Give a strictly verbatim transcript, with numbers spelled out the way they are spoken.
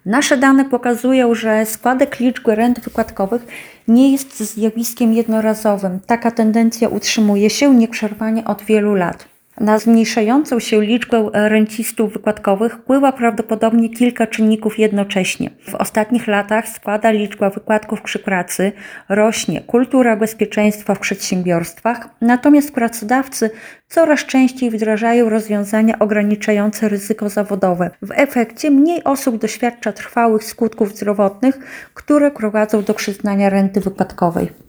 Nasze dane pokazują, że spadek liczby rent wypadkowych nie jest zjawiskiem jednorazowym. Taka tendencja utrzymuje się nieprzerwanie od wielu lat. Na zmniejszającą się liczbę rencistów wykładkowych wpływa prawdopodobnie kilka czynników jednocześnie. W ostatnich latach spada liczba wypadków przy pracy, rośnie kultura bezpieczeństwa w przedsiębiorstwach, natomiast pracodawcy coraz częściej wdrażają rozwiązania ograniczające ryzyko zawodowe. W efekcie mniej osób doświadcza trwałych skutków zdrowotnych, które prowadzą do przyznania renty wypadkowej.